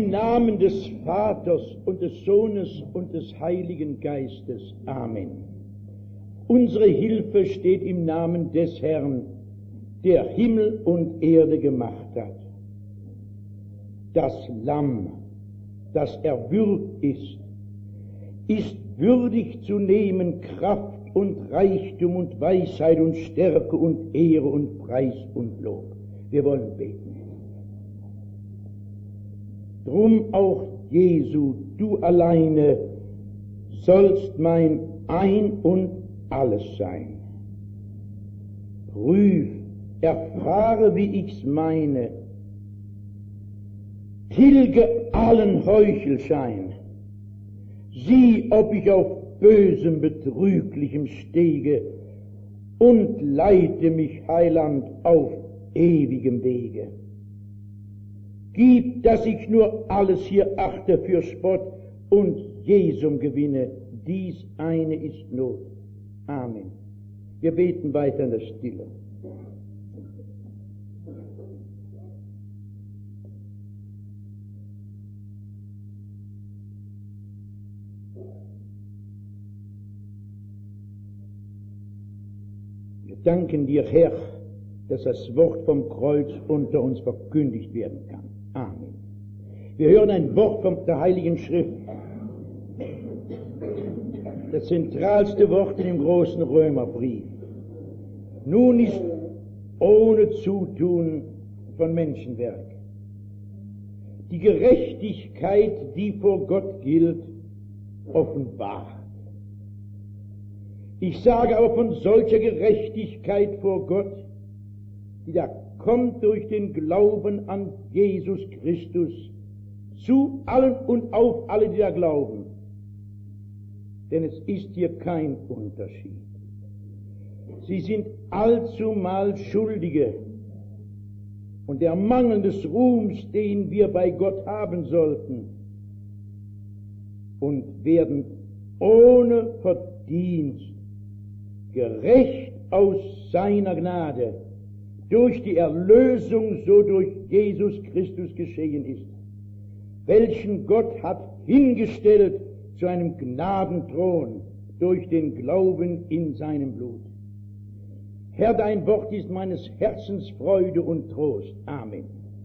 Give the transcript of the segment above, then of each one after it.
Im Namen des Vaters und des Sohnes und des Heiligen Geistes. Amen. Unsere Hilfe steht im Namen des Herrn, der Himmel und Erde gemacht hat. Das Lamm, das erwürgt ist würdig zu nehmen Kraft und Reichtum und Weisheit und Stärke und Ehre und Preis und Lob. Wir wollen beten. Drum auch, Jesu, du alleine sollst mein Ein und Alles sein. Prüf, erfahre, wie ich's meine, tilge allen Heuchelschein, sieh, ob ich auf bösem, betrüglichem stege und leite mich, Heiland, auf ewigem Wege. Gib, dass ich nur alles hier achte für Spott und Jesum gewinne, dies eine ist Not. Amen. Wir beten weiter in der Stille. Wir danken dir, Herr, dass das Wort vom Kreuz unter uns verkündigt werden kann. Amen. Wir hören ein Wort von der Heiligen Schrift. Das zentralste Wort in dem großen Römerbrief. Nun ist ohne Zutun von Menschenwerk die Gerechtigkeit, die vor Gott gilt, offenbart. Ich sage aber von solcher Gerechtigkeit vor Gott, die da kommt durch den Glauben an Jesus Christus zu allen und auf alle, die da glauben. Denn es ist hier kein Unterschied. Sie sind allzumal Schuldige. Und der Mangel des Ruhms, den wir bei Gott haben sollten, und werden ohne Verdienst gerecht aus seiner Gnade durch die Erlösung, so durch Jesus Christus geschehen ist, welchen Gott hat hingestellt zu einem Gnadenthron durch den Glauben in seinem Blut. Herr, dein Wort ist meines Herzens Freude und Trost. Amen.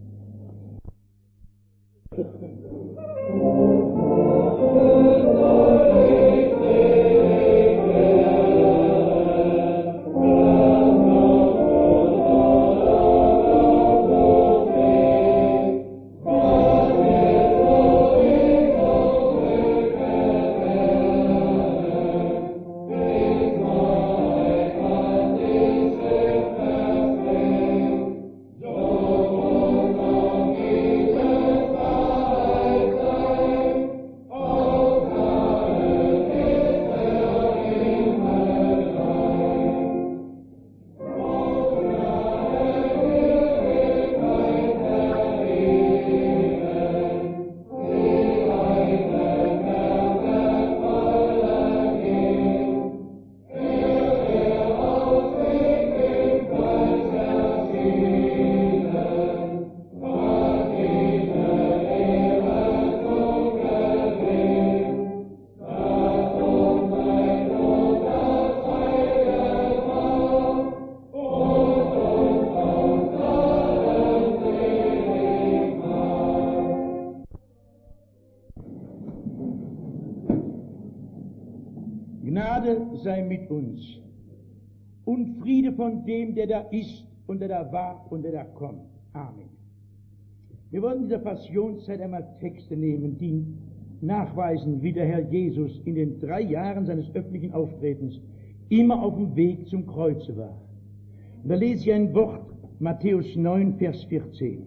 Sei mit uns und Friede von dem, der da ist und der da war und der da kommt. Amen. Wir wollen in dieser Passionszeit einmal Texte nehmen, die nachweisen, wie der Herr Jesus in den 3 Jahren seines öffentlichen Auftretens immer auf dem Weg zum Kreuze war. Und da lese ich ein Wort, Matthäus 9, Vers 14.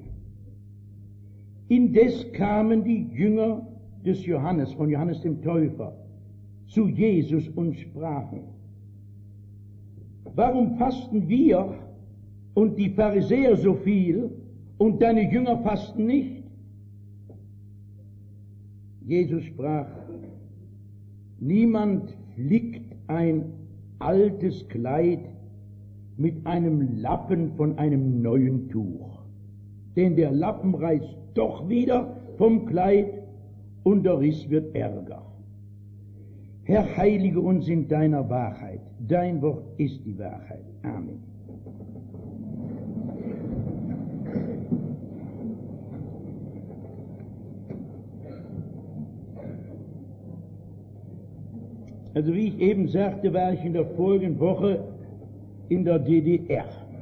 Indes kamen die Jünger des Johannes, von Johannes dem Täufer, zu Jesus und sprachen: Warum fasten wir und die Pharisäer so viel und deine Jünger fasten nicht? Jesus sprach: Niemand flickt ein altes Kleid mit einem Lappen von einem neuen Tuch, denn der Lappen reißt doch wieder vom Kleid und der Riss wird Ärger. Herr, heilige uns in deiner Wahrheit. Dein Wort ist die Wahrheit. Amen. Also wie ich eben sagte, war ich in der vorigen Woche in der DDR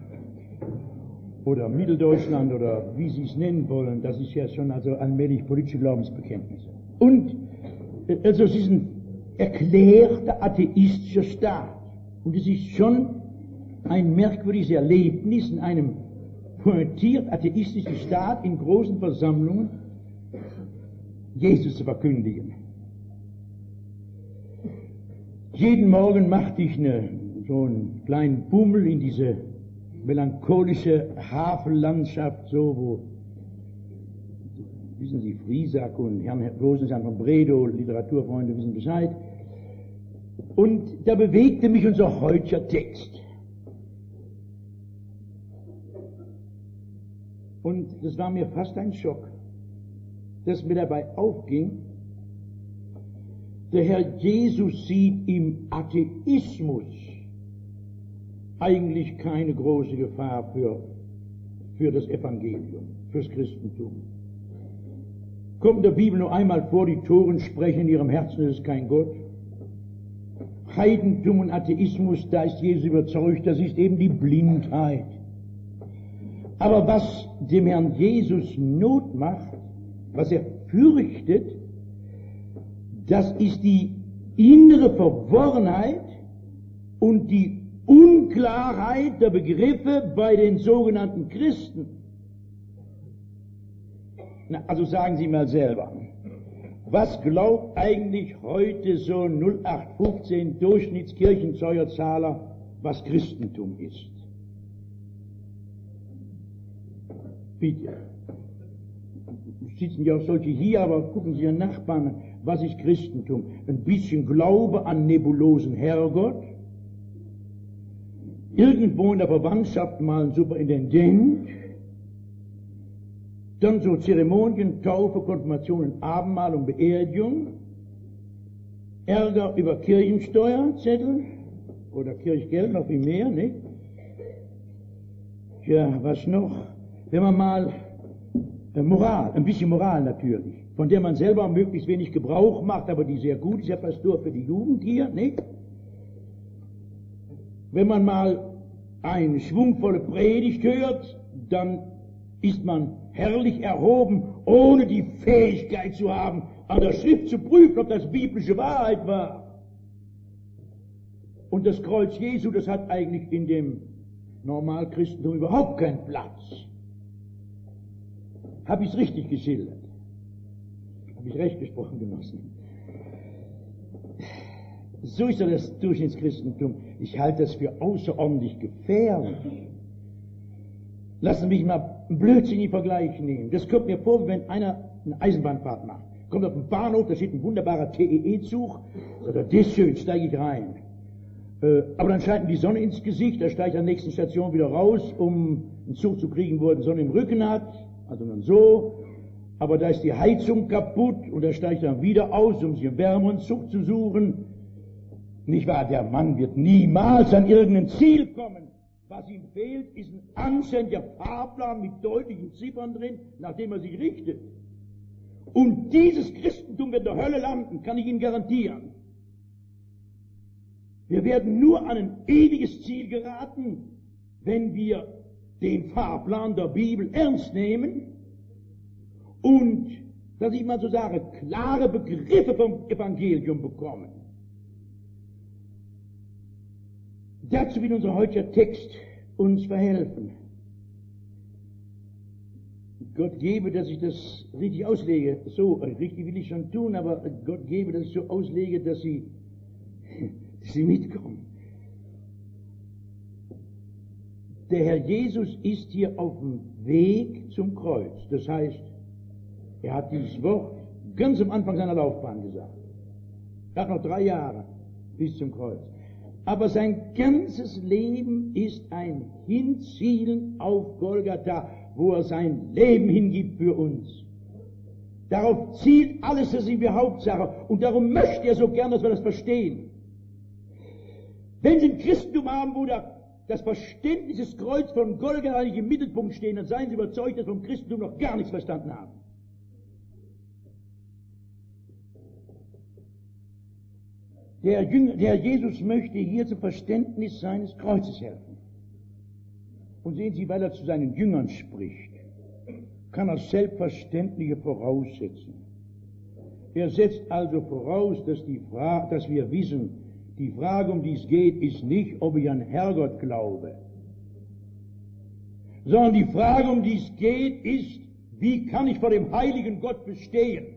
oder Mitteldeutschland oder wie Sie es nennen wollen. Das ist ja schon also allmählich politische Glaubensbekenntnisse. Und also es ist ein erklärter atheistischer Staat. Und es ist schon ein merkwürdiges Erlebnis, in einem pointiert atheistischen Staat in großen Versammlungen Jesus zu verkündigen. Jeden Morgen machte ich so einen kleinen Bummel in diese melancholische Hafenlandschaft, so wo, wissen Sie, Friesack und Herrn Rosenstein von Bredow, Literaturfreunde wissen Bescheid. Und da bewegte mich unser heutiger Text. Und das war mir fast ein Schock, dass mir dabei aufging, der Herr Jesus sieht im Atheismus eigentlich keine große Gefahr für das Evangelium, fürs Christentum. Kommt in der Bibel nur einmal vor, die Toren sprechen in ihrem Herzen, es ist kein Gott. Heidentum und Atheismus, da ist Jesus überzeugt, das ist eben die Blindheit. Aber was dem Herrn Jesus Not macht, was er fürchtet, das ist die innere Verworrenheit und die Unklarheit der Begriffe bei den sogenannten Christen. Na, also sagen Sie mal selber, was glaubt eigentlich heute so 0815 Durchschnittskirchenzeugerzahler, was Christentum ist? Bitte. Sitzen ja auch solche hier, aber gucken Sie Ihren Nachbarn an. Was ist Christentum? Ein bisschen Glaube an nebulosen Herrgott, irgendwo in der Verwandtschaft mal ein Superintendent, dann so Zeremonien, Taufe, Konfirmation, Abendmahl und Beerdigung, Ärger über Kirchensteuerzettel oder Kirchgeld, noch viel mehr, nicht? Ja, was noch? Wenn man mal Moral, ein bisschen Moral natürlich, von der man selber möglichst wenig Gebrauch macht, aber die sehr gut ist, Herr Pastor, für die Jugend hier, nicht? Wenn man mal eine schwungvolle Predigt hört, dann ist man herrlich erhoben, ohne die Fähigkeit zu haben, an der Schrift zu prüfen, ob das biblische Wahrheit war. Und das Kreuz Jesu, das hat eigentlich in dem Normalchristentum überhaupt keinen Platz. Habe ich es richtig geschildert? Habe ich recht gesprochen, Genossen? So ist ja das Durchschnittschristentum. Ich halte das für außerordentlich gefährlich. Lassen Sie mich mal einen blödsinnigen Vergleich nehmen. Das kommt mir vor, wenn einer eine Eisenbahnfahrt macht. Kommt auf den Bahnhof, da steht ein wunderbarer TEE-Zug. Oder das ist schön, steige ich rein. Aber dann scheint ihm die Sonne ins Gesicht, da steigt an der nächsten Station wieder raus, um einen Zug zu kriegen, wo er die Sonne im Rücken hat. Also dann so. Aber da ist die Heizung kaputt und er steigt dann wieder aus, um sich einen wärmeren Zug zu suchen. Nicht wahr? Der Mann wird niemals an irgendein Ziel kommen. Was ihm fehlt, ist ein anständiger Fahrplan mit deutlichen Ziffern drin, nach dem er sich richtet. Und dieses Christentum wird in der Hölle landen, kann ich Ihnen garantieren. Wir werden nur an ein ewiges Ziel geraten, wenn wir den Fahrplan der Bibel ernst nehmen und, dass ich mal so sage, klare Begriffe vom Evangelium bekommen. Dazu will unser heutiger Text uns verhelfen. Gott gebe, dass ich das richtig auslege. So, richtig will ich schon tun, aber Gott gebe, dass ich so auslege, dass Sie mitkommen. Der Herr Jesus ist hier auf dem Weg zum Kreuz. Das heißt, er hat dieses Wort ganz am Anfang seiner Laufbahn gesagt. Er hat noch 3 Jahre bis zum Kreuz. Aber sein ganzes Leben ist ein Hinzielen auf Golgatha, wo er sein Leben hingibt für uns. Darauf zielt alles, das ist die Hauptsache. Und darum möchte er so gern, dass wir das verstehen. Wenn Sie ein Christentum haben, wo das Verständnis des Kreuz von Golgatha nicht im Mittelpunkt stehen, dann seien Sie überzeugt, dass Sie vom Christentum noch gar nichts verstanden haben. Der Jesus möchte hier zum Verständnis seines Kreuzes helfen. Und sehen Sie, weil er zu seinen Jüngern spricht, kann er Selbstverständliche voraussetzen. Er setzt also voraus, dass wir wissen, die Frage, um die es geht, ist nicht, ob ich an Herrgott glaube, sondern die Frage, um die es geht, ist, wie kann ich vor dem heiligen Gott bestehen?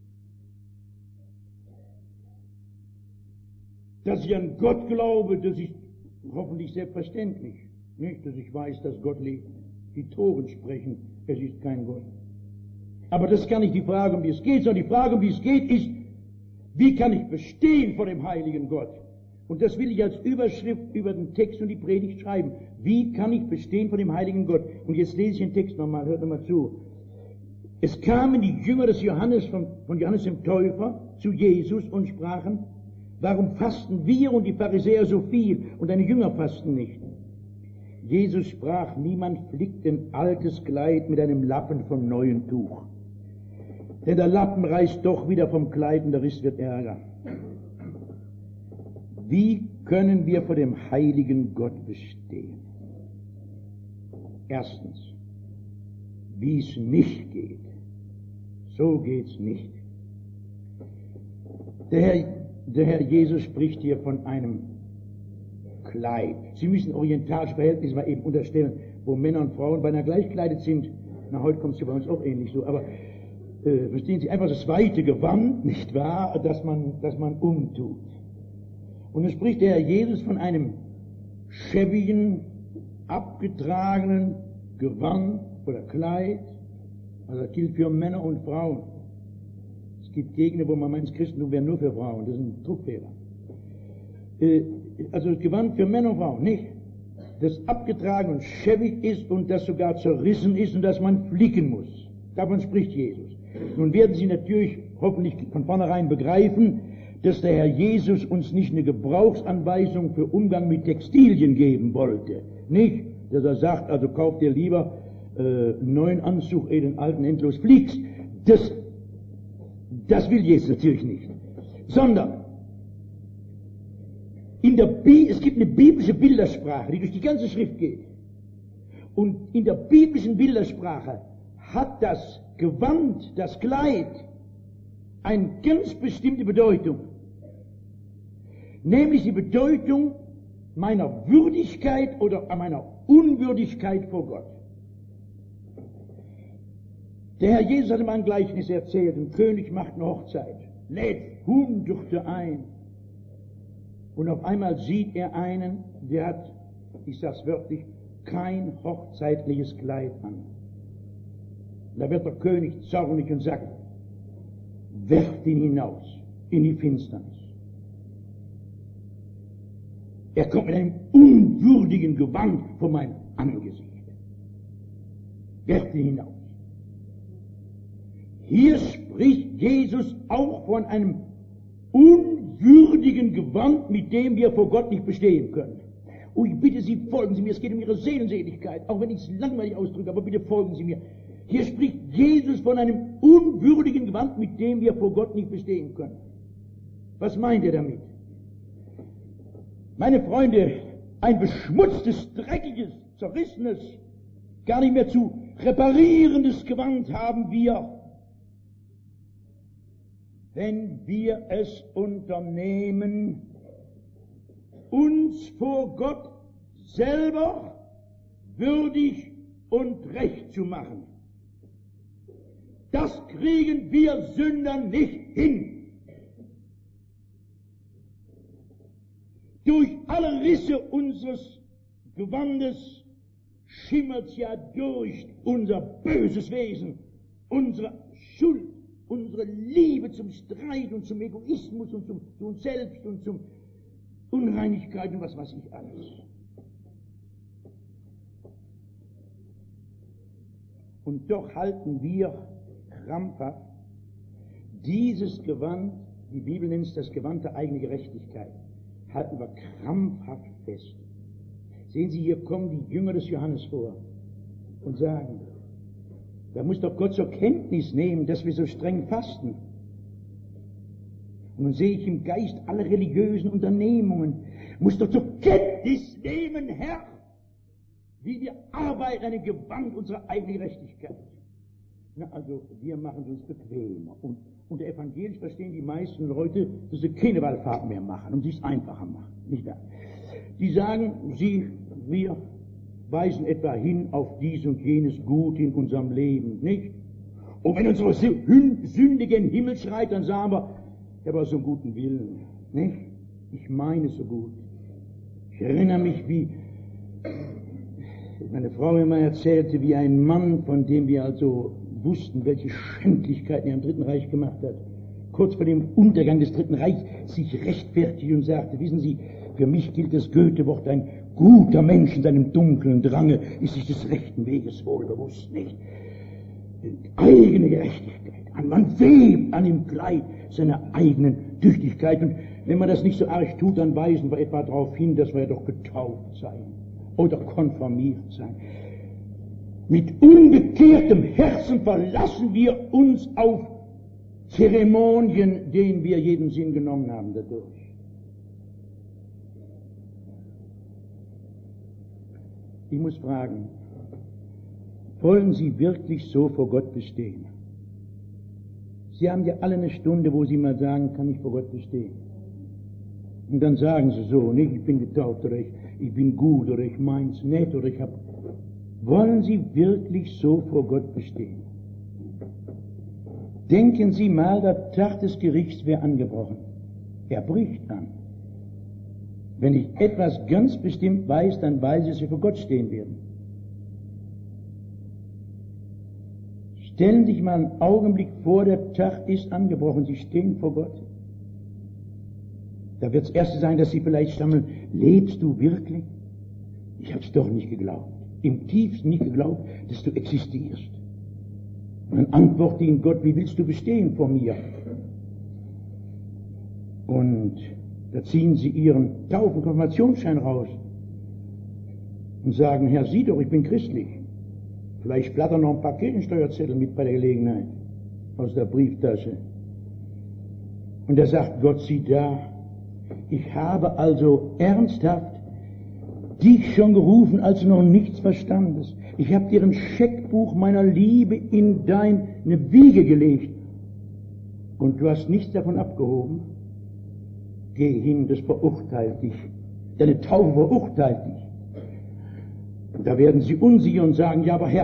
Dass ich an Gott glaube, das ist hoffentlich selbstverständlich. Nicht, dass ich weiß, dass Gott lebt. Die Toren sprechen, es ist kein Gott. Aber das ist gar nicht die Frage, um die es geht, sondern die Frage, um die es geht, ist, wie kann ich bestehen vor dem heiligen Gott? Und das will ich als Überschrift über den Text und die Predigt schreiben. Wie kann ich bestehen vor dem heiligen Gott? Und jetzt lese ich den Text nochmal, hört nochmal zu. Es kamen die Jünger des Johannes, von Johannes dem Täufer, zu Jesus und sprachen, warum fasten wir und die Pharisäer so viel und deine Jünger fasten nicht? Jesus sprach, niemand flickt ein altes Kleid mit einem Lappen vom neuen Tuch. Denn der Lappen reißt doch wieder vom Kleid und der Riss wird ärger. Wie können wir vor dem heiligen Gott bestehen? Erstens, wie es nicht geht. So geht's nicht. Der Herr Jesus spricht hier von einem Kleid. Sie müssen orientalische Verhältnisse mal eben unterstellen, wo Männer und Frauen beinahe gleichkleidet sind. Na, heute kommt es ja bei uns auch ähnlich so, aber verstehen Sie, einfach das weite Gewand, nicht wahr, das man umtut. Und dann spricht der Herr Jesus von einem schäbigen, abgetragenen Gewand oder Kleid. Also das gilt für Männer und Frauen. Es gibt Gegenden, wo man meint, das Christentum wäre nur für Frauen. Das ist ein Druckfehler. Also das Gewand für Männer und Frauen, nicht? Das abgetragen und schäbig ist und das sogar zerrissen ist und das man flicken muss. Davon spricht Jesus. Nun werden Sie natürlich hoffentlich von vornherein begreifen, dass der Herr Jesus uns nicht eine Gebrauchsanweisung für Umgang mit Textilien geben wollte. Nicht, dass er sagt, also kauft dir lieber einen neuen Anzug, ehe den alten endlos fliegst. Das will Jesus natürlich nicht. Sondern es gibt eine biblische Bildersprache, die durch die ganze Schrift geht. Und in der biblischen Bildersprache hat das Gewand, das Kleid, eine ganz bestimmte Bedeutung. Nämlich die Bedeutung meiner Würdigkeit oder meiner Unwürdigkeit vor Gott. Der Herr Jesus hatte mal ein Gleichnis erzählt, ein König macht eine Hochzeit, lädt Hunderte ein. Und auf einmal sieht er einen, der hat, ich sag's wörtlich, kein hochzeitliches Kleid an. Da wird der König zornig und sagt, werft ihn hinaus in die Finsternis. Er kommt mit einem unwürdigen Gewand vor mein Angesicht. Werft ihn hinaus. Hier spricht Jesus auch von einem unwürdigen Gewand, mit dem wir vor Gott nicht bestehen können. Oh, ich bitte Sie, folgen Sie mir, es geht um Ihre Seelenseligkeit, auch wenn ich es langweilig ausdrücke, aber bitte folgen Sie mir. Hier spricht Jesus von einem unwürdigen Gewand, mit dem wir vor Gott nicht bestehen können. Was meint er damit? Meine Freunde, ein beschmutztes, dreckiges, zerrissenes, gar nicht mehr zu reparierendes Gewand haben wir, wenn wir es unternehmen, uns vor Gott selber würdig und recht zu machen. Das kriegen wir Sünder nicht hin. Durch alle Risse unseres Gewandes schimmert ja durch unser böses Wesen, unsere Schuld, unsere Liebe zum Streit und zum Egoismus und zu uns selbst und zum Unreinigkeit und was weiß ich alles. Und doch halten wir krampfhaft dieses Gewand, die Bibel nennt es das Gewand der eigenen Gerechtigkeit, halten wir krampfhaft fest. Sehen Sie, hier kommen die Jünger des Johannes vor und sagen, da muss doch Gott zur Kenntnis nehmen, dass wir so streng fasten. Und nun sehe ich im Geist alle religiösen Unternehmungen, muss doch zur Kenntnis nehmen, Herr, wie wir arbeiten an dem Gewand unserer eigenen Gerechtigkeit. Na, also, wir machen es uns bequemer. Und unter evangelisch verstehen die meisten Leute, dass sie keine Wallfahrt mehr machen und sie es einfacher machen. Nicht wahr? Die sagen, wir weisen etwa hin auf dies und jenes Gut in unserem Leben, nicht? Und wenn unsere Sünde gen Himmel schreit, dann sagen wir, ich habe auch so einen guten Willen, nicht? Ich meine es so gut. Ich erinnere mich, wie meine Frau immer erzählte, wie ein Mann, von dem wir also wussten, welche Schändlichkeiten er im Dritten Reich gemacht hat, kurz vor dem Untergang des Dritten Reichs sich rechtfertigte und sagte, wissen Sie, für mich gilt das Goethe-Wort, ein guter Mensch in seinem dunklen Drange ist sich des rechten Weges wohl bewusst, nicht? Die eigene Gerechtigkeit, man webt an dem Kleid seiner eigenen Tüchtigkeit, und wenn man das nicht so arg tut, dann weisen wir etwa darauf hin, dass wir ja doch getauft seien oder konformiert seien. Mit unbekehrtem Herzen verlassen wir uns auf Zeremonien, denen wir jeden Sinn genommen haben dadurch. Ich muss fragen, wollen Sie wirklich so vor Gott bestehen? Sie haben ja alle eine Stunde, wo Sie mal sagen, kann ich vor Gott bestehen? Und dann sagen Sie so, nicht, ich bin getauft oder ich bin gut oder ich mein's nett oder ich habe... Wollen Sie wirklich so vor Gott bestehen? Denken Sie mal, der Tag des Gerichts wäre angebrochen. Er bricht an. Wenn ich etwas ganz bestimmt weiß, dann weiß ich, dass wir vor Gott stehen werden. Stellen Sie sich mal einen Augenblick vor, der Tag ist angebrochen, Sie stehen vor Gott. Da wird das Erste sein, dass Sie vielleicht stammeln, lebst du wirklich? Ich habe es doch nicht geglaubt. Im tiefsten nicht geglaubt, dass du existierst. Und dann antwortet ihm Gott, wie willst du bestehen vor mir? Und da ziehen sie ihren Taufen-Konfirmationsschein raus und sagen, Herr, sieh doch, ich bin christlich. Vielleicht flattern noch ein paar Kirchensteuerzettel mit bei der Gelegenheit aus der Brieftasche. Und da sagt Gott, sieh da, ich habe also ernsthaft dich schon gerufen, als du noch nichts verstandest. Ich habe dir ein Scheckbuch meiner Liebe in deine Wiege gelegt. Und du hast nichts davon abgehoben. Geh hin, das verurteilt dich. Deine Taufe verurteilt dich. Und da werden sie unsicher und sagen, ja, aber Herr,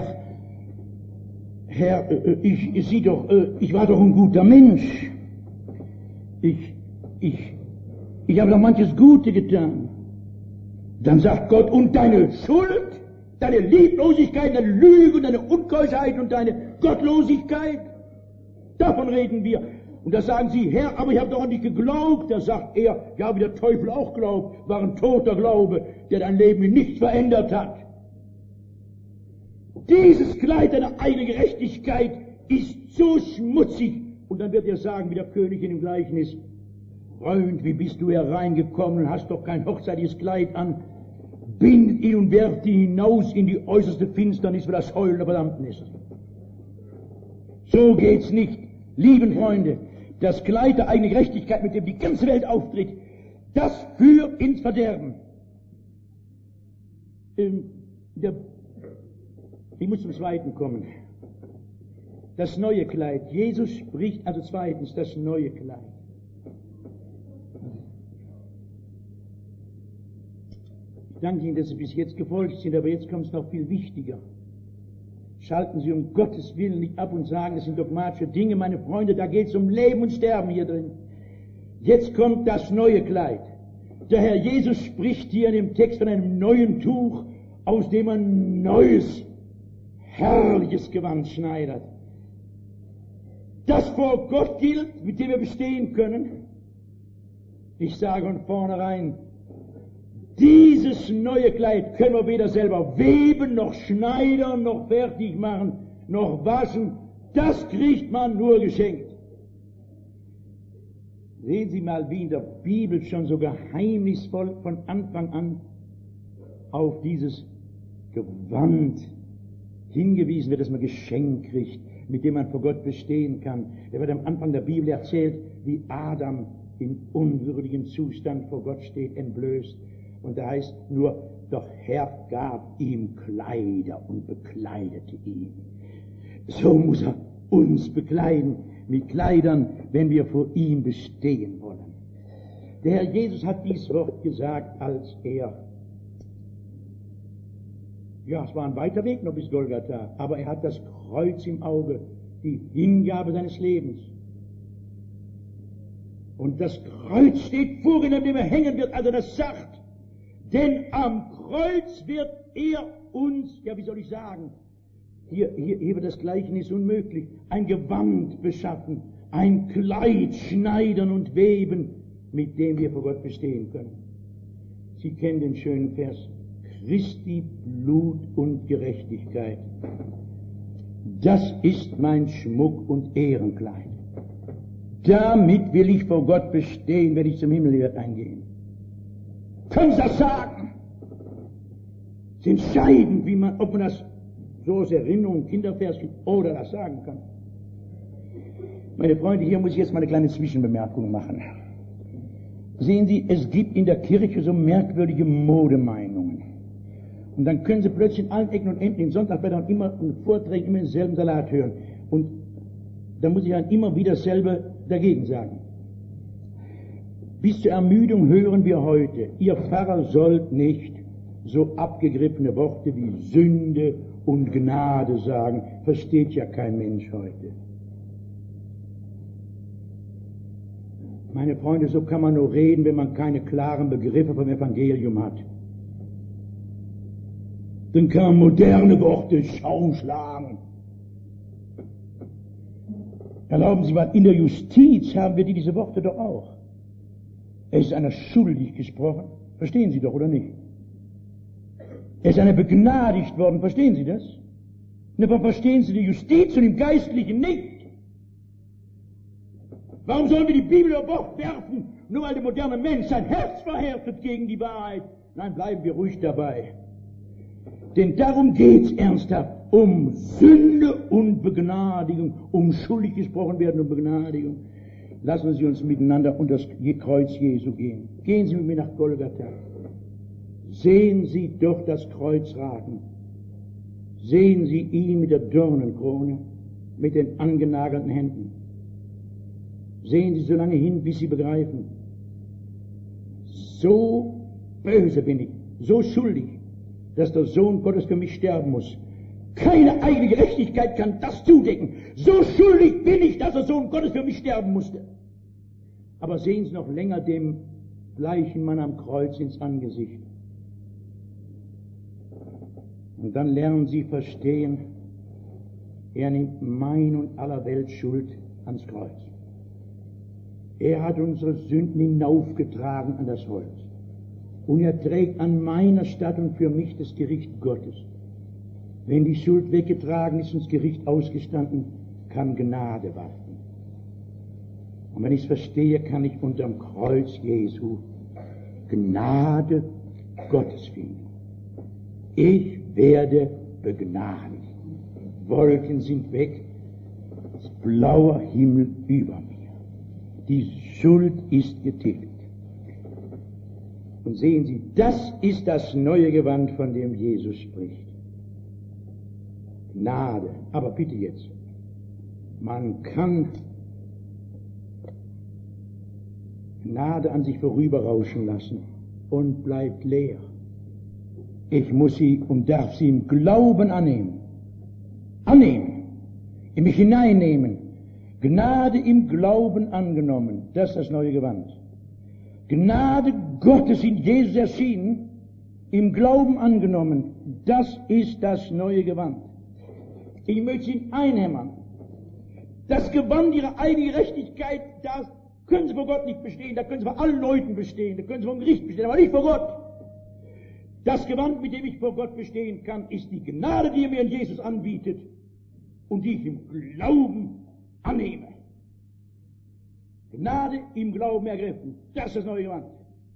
ich war doch ein guter Mensch. Ich habe doch manches Gute getan. Dann sagt Gott, und deine Schuld, deine Lieblosigkeit, deine Lüge, deine Unkeuschheit und deine Gottlosigkeit, davon reden wir. Und da sagen sie, Herr, aber ich habe doch an dich geglaubt. Da sagt er, ja, wie der Teufel auch glaubt, war ein toter Glaube, der dein Leben in nichts verändert hat. Dieses Kleid deiner eigenen Gerechtigkeit ist so schmutzig. Und dann wird er sagen, wie der König in dem Gleichnis, Freund, wie bist du hereingekommen und hast doch kein hochzeitliches Kleid an, bindet ihn und werft ihn hinaus in die äußerste Finsternis, wo das Heulen der Verdammnis ist. So geht's nicht. Lieben Freunde, das Kleid der eigenen Gerechtigkeit, mit dem die ganze Welt auftritt, das führt ins Verderben. Ich muss zum Zweiten kommen. Das neue Kleid. Jesus spricht also zweitens das neue Kleid. Ich danke Ihnen, dass Sie bis jetzt gefolgt sind, aber jetzt kommt es noch viel wichtiger. Schalten Sie um Gottes Willen nicht ab und sagen, das sind dogmatische Dinge, meine Freunde, da geht es um Leben und Sterben hier drin. Jetzt kommt das neue Kleid. Der Herr Jesus spricht hier in dem Text von einem neuen Tuch, aus dem ein neues, herrliches Gewand schneidet. Das vor Gott gilt, mit dem wir bestehen können. Ich sage von vornherein, dieses neue Kleid können wir weder selber weben, noch schneidern, noch fertig machen, noch waschen. Das kriegt man nur geschenkt. Sehen Sie mal, wie in der Bibel schon so geheimnisvoll von Anfang an auf dieses Gewand hingewiesen wird, dass man Geschenk kriegt, mit dem man vor Gott bestehen kann. Da wird am Anfang der Bibel erzählt, wie Adam in unwürdigem Zustand vor Gott steht, entblößt. Und da heißt nur, doch Herr gab ihm Kleider und bekleidete ihn. So muss er uns bekleiden mit Kleidern, wenn wir vor ihm bestehen wollen. Der Herr Jesus hat dies Wort gesagt, als er, ja, es war ein weiter Weg noch bis Golgatha, aber er hat das Kreuz im Auge, die Hingabe seines Lebens. Und das Kreuz steht vor ihm, an dem er hängen wird, als er das sagt. Denn am Kreuz wird er uns, ja, wie soll ich sagen, hier wird das Gleichnis unmöglich, ein Gewand beschaffen, ein Kleid schneidern und weben, mit dem wir vor Gott bestehen können. Sie kennen den schönen Vers, Christi Blut und Gerechtigkeit. Das ist mein Schmuck und Ehrenkleid. Damit will ich vor Gott bestehen, wenn ich zum Himmel eingehen. Können Sie das sagen? Es ist entscheidend, ob man das so aus Erinnerung, Kindervers oder das sagen kann. Meine Freunde, hier muss ich jetzt mal eine kleine Zwischenbemerkung machen. Sehen Sie, es gibt in der Kirche so merkwürdige Modemeinungen. Und dann können Sie plötzlich in allen Ecken und Enden, in Sonntagsblättern immer in Vorträgen immer denselben Salat hören. Und da muss ich dann immer wieder dasselbe dagegen sagen. Bis zur Ermüdung hören wir heute, ihr Pfarrer sollt nicht so abgegriffene Worte wie Sünde und Gnade sagen. Versteht ja kein Mensch heute. Meine Freunde, so kann man nur reden, wenn man keine klaren Begriffe vom Evangelium hat. Dann kann man moderne Worte Schaum schlagen. Erlauben Sie mal, in der Justiz haben wir diese Worte doch auch. Es ist einer schuldig gesprochen. Verstehen Sie doch, oder nicht? Er ist einer begnadigt worden. Verstehen Sie das? Aber verstehen Sie die Justiz und im Geistlichen nicht? Warum sollen wir die Bibel über Bord werfen, nur weil der moderne Mensch sein Herz verhärtet gegen die Wahrheit? Nein, bleiben wir ruhig dabei. Denn darum geht's ernsthaft. Um Sünde und Begnadigung. Um schuldig gesprochen werden und Begnadigung. Lassen Sie uns miteinander unter das Kreuz Jesu gehen. Gehen Sie mit mir nach Golgatha. Sehen Sie doch das Kreuz ragen. Sehen Sie ihn mit der Dornenkrone, mit den angenagelten Händen. Sehen Sie so lange hin, bis Sie begreifen. So böse bin ich, so schuldig, dass der Sohn Gottes für mich sterben muss. Keine eigene Gerechtigkeit kann das zudecken. So schuldig bin ich, dass der Sohn Gottes für mich sterben musste. Aber sehen Sie noch länger dem gleichen Mann am Kreuz ins Angesicht. Und dann lernen Sie verstehen, er nimmt mein und aller Welt Schuld ans Kreuz. Er hat unsere Sünden hinaufgetragen an das Holz. Und er trägt an meiner Statt und für mich das Gericht Gottes. Wenn die Schuld weggetragen ist und das Gericht ausgestanden, kann Gnade warten. Und wenn ich es verstehe, kann ich unterm Kreuz Jesu Gnade Gottes finden. Ich werde begnadigt. Wolken sind weg, das blaue Himmel über mir. Die Schuld ist getilgt. Und sehen Sie, das ist das neue Gewand, von dem Jesus spricht. Gnade. Aber bitte jetzt, man kann Gnade an sich vorüberrauschen lassen und bleibt leer. Ich muss sie und darf sie im Glauben annehmen. Annehmen. In mich hineinnehmen. Gnade im Glauben angenommen. Das ist das neue Gewand. Gnade Gottes in Jesus erschienen, im Glauben angenommen. Das ist das neue Gewand. Ich möchte Ihnen einhämmern. Das Gewand Ihrer eigenen Gerechtigkeit, das können Sie vor Gott nicht bestehen, da können Sie vor allen Leuten bestehen, da können Sie vor dem Gericht bestehen, aber nicht vor Gott. Das Gewand, mit dem ich vor Gott bestehen kann, ist die Gnade, die er mir in Jesus anbietet und die ich im Glauben annehme. Gnade im Glauben ergriffen. Das ist das neue Gewand.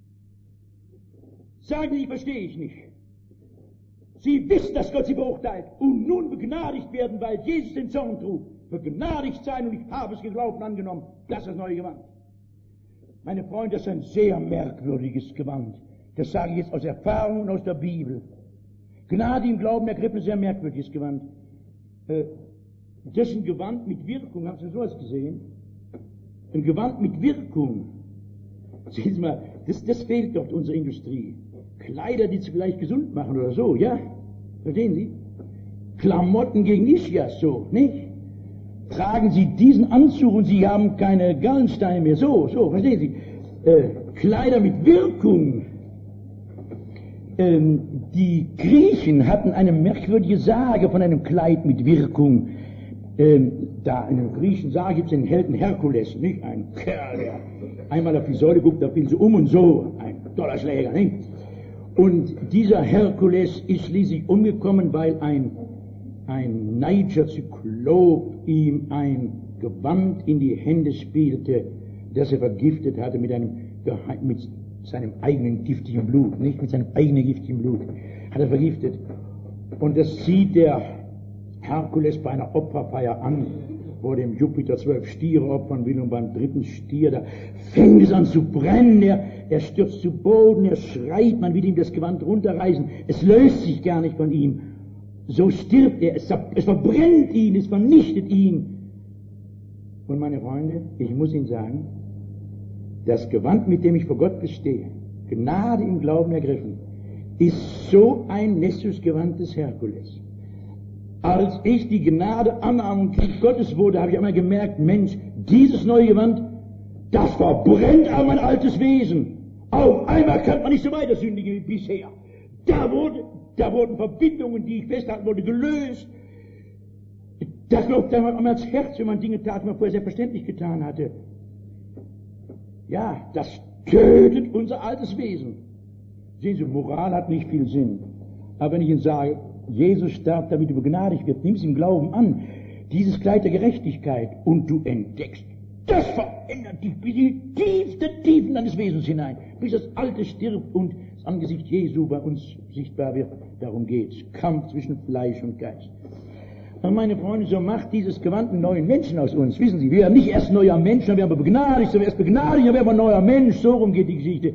Sagen Sie, verstehe ich nicht. Sie wissen, dass Gott sie beurteilt und nun begnadigt werden, weil Jesus den Zorn trug. Begnadigt sein und ich habe es geglaubt und angenommen. Das ist das neue Gewand. Meine Freunde, das ist ein sehr merkwürdiges Gewand. Das sage ich jetzt aus Erfahrung und aus der Bibel. Gnade im Glauben ergriffen, ein sehr merkwürdiges Gewand. Das ist ein Gewand mit Wirkung. Haben Sie sowas gesehen? Ein Gewand mit Wirkung. Sehen Sie mal, das fehlt doch unserer Industrie. Kleider, die sie vielleicht gesund machen oder so, ja? Verstehen Sie? Klamotten gegen Ischias, so, nicht? Tragen Sie diesen Anzug und Sie haben keine Gallensteine mehr, so, verstehen Sie? Kleider mit Wirkung. Die Griechen hatten eine merkwürdige Sage von einem Kleid mit Wirkung. Da in der griechischen Sage gibt es den Helden Herkules, nicht? Ein Kerl, der einmal auf die Säule guckt, da fiel sie um und so, ein Dollarschläger, nicht? Und dieser Herkules ist schließlich umgekommen, weil ein neidscher Zyklop ihm ein Gewand in die Hände spielte, das er vergiftet hatte mit seinem eigenen giftigen Blut, nicht mit seinem eigenen giftigen Blut, hat er vergiftet. Und das sieht der Herkules bei einer Opferfeier an, wo dem Jupiter 12 Stiere opfern will, und beim 3. Stier, da fängt es an zu brennen, er stürzt zu Boden, er schreit, man will ihm das Gewand runterreißen, es löst sich gar nicht von ihm. So stirbt er, es verbrennt ihn, es vernichtet ihn. Und meine Freunde, ich muss Ihnen sagen, das Gewand, mit dem ich vor Gott bestehe, Gnade im Glauben ergriffen, ist so ein Nessus-Gewand des Herkules. Als ich die Gnade annahm und Kind Gottes wurde, habe ich einmal gemerkt, Mensch, dieses neue Gewand, das verbrennt auch mein altes Wesen. Auf einmal kann man nicht so weiter sündigen wie bisher. Da wurden Verbindungen, die ich festhalten wollte, gelöst. Da klopft einmal ans Herz, wenn man Dinge tat, die man vorher selbstverständlich getan hatte. Ja, das tötet unser altes Wesen. Sehen Sie, Moral hat nicht viel Sinn. Aber wenn ich Ihnen sage, Jesus starb, damit du begnadigt wirst, nimm es im Glauben an, dieses Kleid der Gerechtigkeit, und du entdeckst, das verändert dich bis in die tiefste Tiefen deines Wesens hinein, bis das Alte stirbt und das Angesicht Jesu bei uns sichtbar wird. Darum geht's. Kampf zwischen Fleisch und Geist. Und meine Freunde, so macht dieses Gewand einen neuen Menschen aus uns. Wissen Sie, wir werden nicht erst ein neuer Mensch, dann werden wir begnadigt, dann werden wir erst begnadigt, dann werden wir ein neuer Mensch. So rum geht die Geschichte.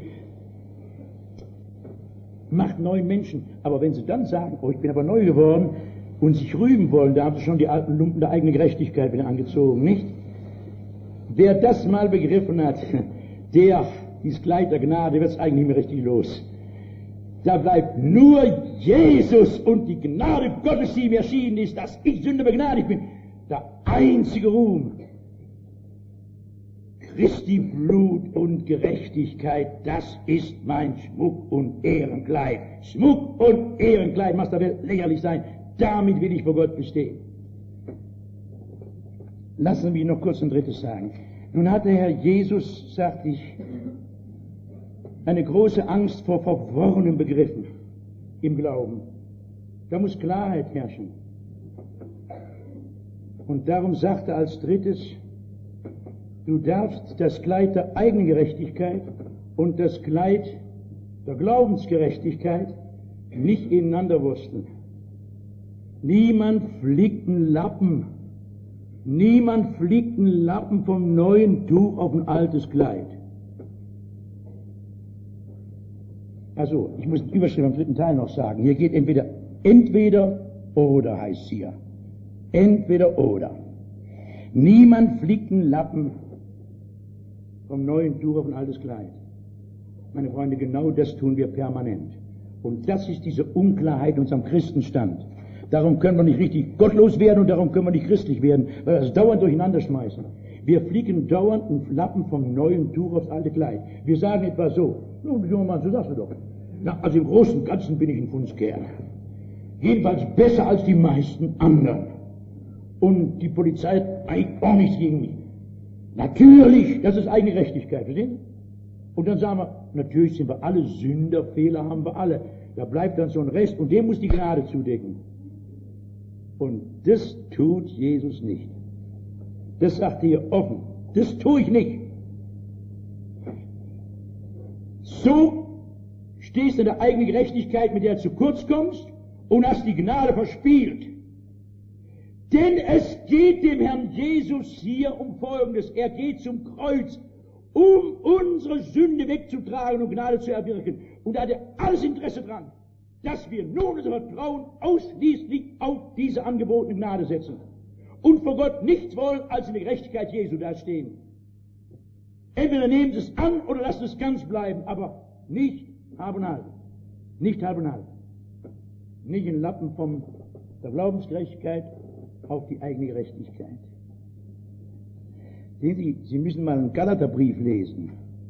Macht neuen Menschen. Aber wenn sie dann sagen, oh, ich bin aber neu geworden, und sich rühmen wollen, da haben sie schon die alten Lumpen der eigenen Gerechtigkeit wieder angezogen, nicht? Wer das mal begriffen hat, dieses Kleid der Gnade, wird es eigentlich nicht mehr richtig los. Da bleibt nur Jesus und die Gnade Gottes, die ihm erschienen ist, dass ich Sünder begnadigt bin. Der einzige Ruhm. Christi Blut und Gerechtigkeit, das ist mein Schmuck und Ehrenkleid. Schmuck und Ehrenkleid, muss der Welt lächerlich sein. Damit will ich vor Gott bestehen. Lassen Sie mich noch kurz ein drittes sagen. Nun hat der Herr Jesus, sagte ich, eine große Angst vor verworrenen Begriffen im Glauben. Da muss Klarheit herrschen. Und darum sagte er als drittes, du darfst das Kleid der eigenen Gerechtigkeit und das Kleid der Glaubensgerechtigkeit nicht ineinander wursteln. Niemand flickt einen Lappen vom neuen Tuch auf ein altes Kleid. Also, ich muss die Überschrift am 3. Teil noch sagen. Hier geht entweder oder heißt hier. Entweder oder. Niemand flickt einen Lappen vom neuen Tuch auf ein altes Kleid. Meine Freunde, genau das tun wir permanent. Und das ist diese Unklarheit in unserem Christenstand. Darum können wir nicht richtig gottlos werden und darum können wir nicht christlich werden, weil wir das dauernd durcheinander schmeißen. Wir flicken dauernd einen Lappen vom neuen Tuch aufs alte Kleid. Wir sagen etwa so, junger Mann, so sagst du doch. Na, also im Großen und Ganzen bin ich ein Fundskerl. Jedenfalls besser als die meisten anderen. Und die Polizei hat eigentlich auch nichts gegen mich. Natürlich, das ist eigene Gerechtigkeit, verstehen Sie? Und dann sagen wir, natürlich sind wir alle Sünder, Fehler haben wir alle. Da bleibt dann so ein Rest und dem muss die Gnade zudecken. Und das tut Jesus nicht. Das sagt er hier offen. Das tue ich nicht. so stehst du in der eigenen Gerechtigkeit, mit der du zu kurz kommst und hast die Gnade verspielt. Denn es geht dem Herrn Jesus hier um Folgendes. Er geht zum Kreuz, um unsere Sünde wegzutragen und Gnade zu erwirken. Und da hat er alles Interesse dran, dass wir nun unser Vertrauen ausschließlich auf diese angebotene Gnade setzen. Und vor Gott nichts wollen, als in der Gerechtigkeit Jesu dastehen. Entweder nehmen Sie es an oder lassen es ganz bleiben, aber nicht halb und halb. Nicht halb und halb. Nicht ein Lappen von der Glaubensgerechtigkeit auf die eigene Gerechtigkeit. Sehen Sie, Sie müssen mal einen Galaterbrief lesen.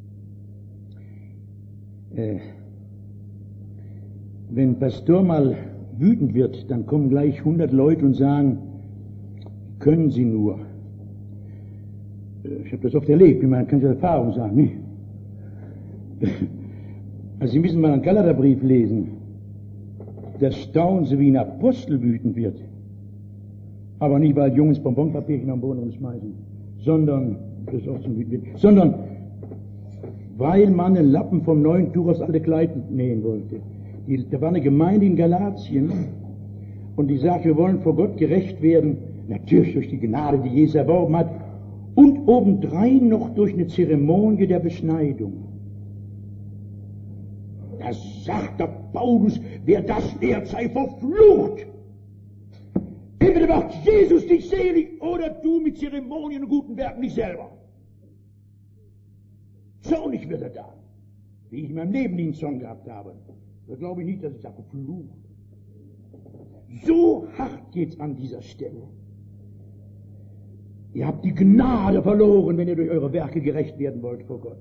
Wenn ein Pastor mal wütend wird, dann kommen gleich 100 Leute und sagen, können Sie nur. Ich habe das oft erlebt, man kann es aus Erfahrung sagen. Nicht? Also Sie müssen mal einen Galaterbrief lesen. Da staunen Sie, wie ein Apostel wütend wird. Aber nicht, weil junges Bonbonpapierchen am Boden rumschmeißen, sondern, das ist auch zum Wütend, sondern weil man einen Lappen vom neuen Tuch aufs alte Kleid nähen wollte. Da war eine Gemeinde in Galatien und die sagt, wir wollen vor Gott gerecht werden, natürlich durch die Gnade, die Jesus erworben hat, und obendrein noch durch eine Zeremonie der Beschneidung. Da sagt der Paulus, wer das lehrt, sei verflucht. Entweder macht Jesus dich selig oder du mit Zeremonien und guten Werken dich selber. Zornig wird er da, wie ich in meinem Leben nie einen Zorn gehabt habe. Da glaube ich nicht, dass ich sage, verflucht. So hart geht's an dieser Stelle. Ihr habt die Gnade verloren, wenn ihr durch eure Werke gerecht werden wollt vor Gott.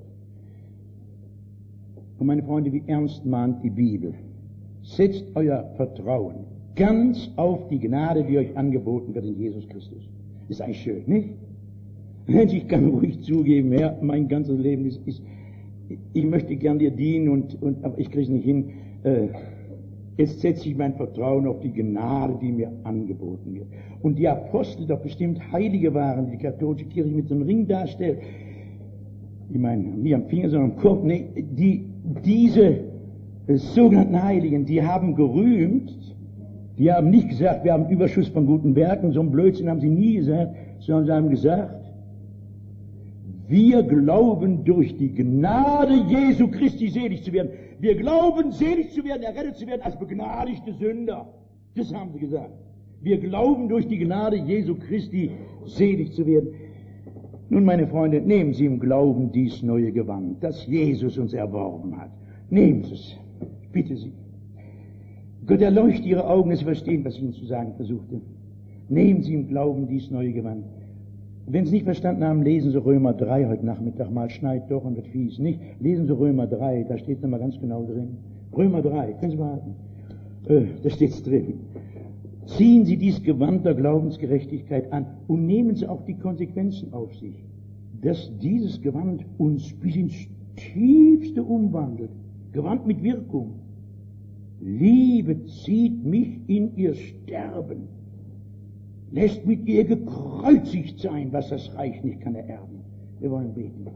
Und meine Freunde, wie ernst mahnt die Bibel. Setzt euer Vertrauen ganz auf die Gnade, die euch angeboten wird in Jesus Christus. Ist eigentlich schön, nicht? Ich kann ruhig zugeben, Herr, mein ganzes Leben ist ich möchte gern dir dienen, aber ich kriege es nicht hin. Jetzt setze ich mein Vertrauen auf die Gnade, die mir angeboten wird. Und die Apostel doch bestimmt Heilige waren, die katholische Kirche mit so einem Ring darstellt. Ich meine, nicht am Finger, sondern am Kopf. Nee, diese sogenannten Heiligen, die haben gerühmt, die haben nicht gesagt, wir haben Überschuss von guten Werken, so ein Blödsinn haben sie nie gesagt, sondern sie haben gesagt, wir glauben durch die Gnade Jesu Christi selig zu werden. Wir glauben, selig zu werden, errettet zu werden als begnadigte Sünder. Das haben sie gesagt. Wir glauben durch die Gnade Jesu Christi selig zu werden. Nun, meine Freunde, nehmen Sie im Glauben dies neue Gewand, das Jesus uns erworben hat. Nehmen Sie es. Ich bitte Sie. Gott erleuchte Ihre Augen, dass Sie verstehen, was ich Ihnen zu sagen versuchte. Nehmen Sie im Glauben dies neue Gewand. Wenn Sie es nicht verstanden haben, lesen Sie Römer 3 heute Nachmittag mal. Schneit doch und wird fies. Nicht? Lesen Sie Römer 3, da steht es nochmal ganz genau drin. Römer 3, können Sie behalten. Da steht es drin. Ziehen Sie dies Gewand der Glaubensgerechtigkeit an und nehmen Sie auch die Konsequenzen auf sich, dass dieses Gewand uns bis ins Tiefste umwandelt. Gewand mit Wirkung. Liebe zieht mich in ihr Sterben. Lässt mit ihr gekreuzigt sein, was das Reich nicht kann ererben. Wir wollen beten.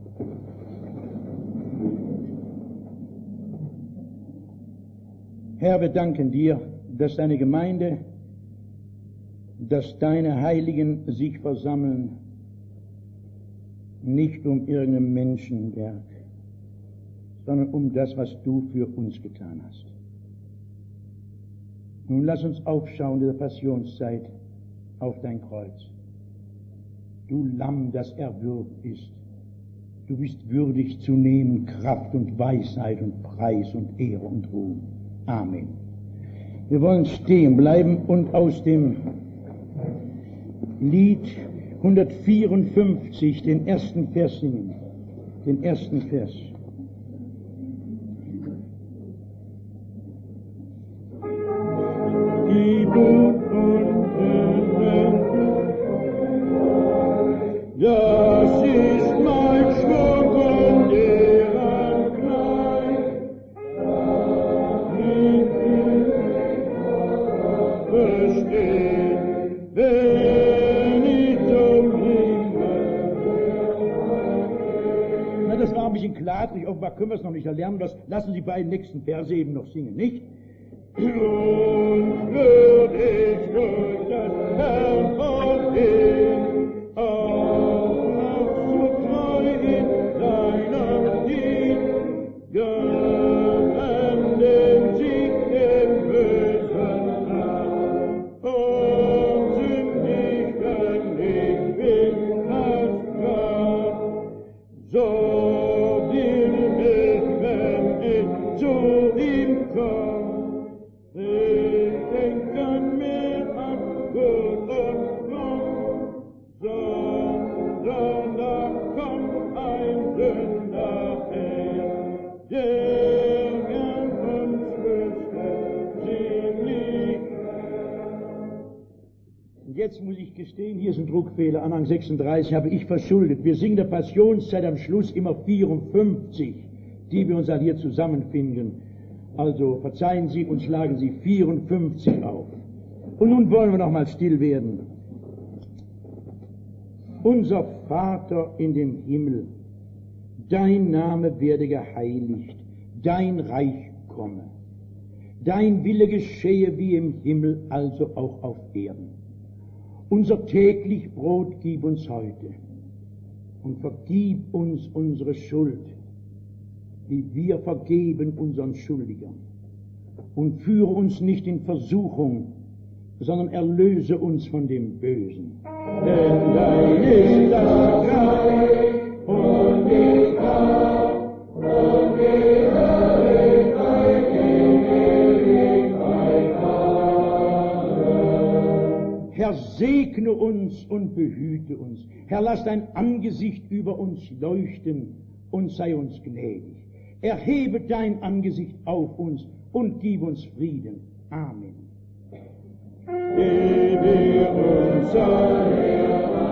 Herr, wir danken dir, dass deine Gemeinde, dass deine Heiligen sich versammeln, nicht um irgendein Menschenwerk, sondern um das, was du für uns getan hast. Nun lass uns aufschauen in der Passionszeit auf dein Kreuz. Du Lamm, das erwürgt ist. Du bist würdig zu nehmen Kraft und Weisheit und Preis und Ehre und Ruhm. Amen. Wir wollen stehen bleiben und aus dem Lied 154 den ersten Vers singen. Den ersten Vers. Gib und das ist mein Schwur und Ehrenkleid. Verstehen, wenn ich zum Himmel. Na, das war ein bisschen klar. können wir es noch nicht erlernen. Lassen Sie beiden nächsten Verse eben noch singen, nicht? Und würdig durch das Herrn vergehen, auch so treu in seinem Dienst, gewenden Sieg im bösen Tag, und sündig nicht bin das Grab. So will ich, wenn ich zu ihm komme, ich denk an mir ab gut und fromm, sondern da kommt ein Sünder her, der gern uns wüsste, ziemlich. Und jetzt muss ich gestehen, hier ist ein Druckfehler, Anhang 36 habe ich verschuldet. Wir singen der Passionszeit am Schluss immer 54, die wir uns halt hier zusammenfinden. Also verzeihen Sie und schlagen Sie 54 auf. Und nun wollen wir noch mal still werden. Unser Vater in dem Himmel, dein Name werde geheiligt, dein Reich komme. Dein Wille geschehe wie im Himmel, also auch auf Erden. Unser täglich Brot gib uns heute und vergib uns unsere Schuld, wie wir vergeben unseren Schuldigern. Und führe uns nicht in Versuchung, sondern erlöse uns von dem Bösen. Denn dein ist das Reich und die Kraft und die Herrlichkeit in Ewigkeit. Amen. Herr, segne uns und behüte uns. Herr, lass dein Angesicht über uns leuchten und sei uns gnädig. Erhebe dein Angesicht auf uns und gib uns Frieden. Amen. Gebe unser Herr